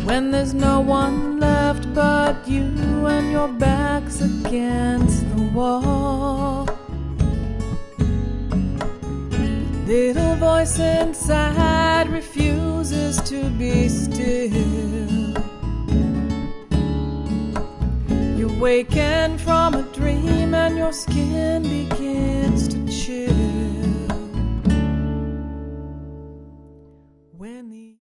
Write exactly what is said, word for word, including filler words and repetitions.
when there's no one left but you and your back's against the wall. Little voice inside refuses to be still. You're waking from a dream